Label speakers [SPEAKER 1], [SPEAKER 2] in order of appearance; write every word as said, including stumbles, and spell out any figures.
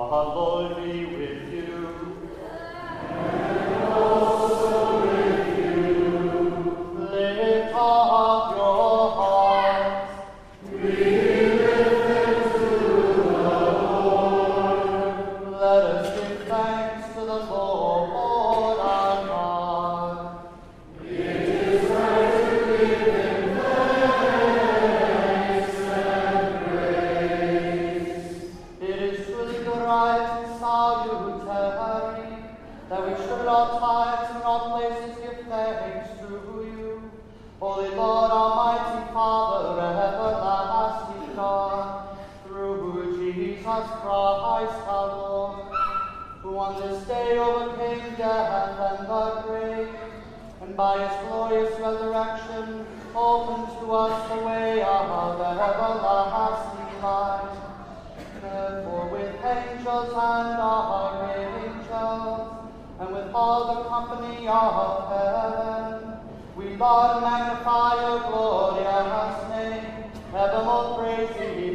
[SPEAKER 1] Lord be with you.
[SPEAKER 2] And also with you.
[SPEAKER 1] Lift up your hearts.
[SPEAKER 2] We lift them to the Lord.
[SPEAKER 1] Let us give thanks to the Lord our God.
[SPEAKER 2] It is right to give him thanks and praise.
[SPEAKER 1] It is truly right and salutary that we should at all times and all places give thanks to you, Holy Lord, Almighty Father, everlasting God, through Jesus Christ our Lord, who on this day overcame death and the grave, and by his glorious resurrection opened to us the way of everlasting life. Therefore, with angels and archangels, and with all the company of heaven, we laud and magnify your glorious name, evermore praising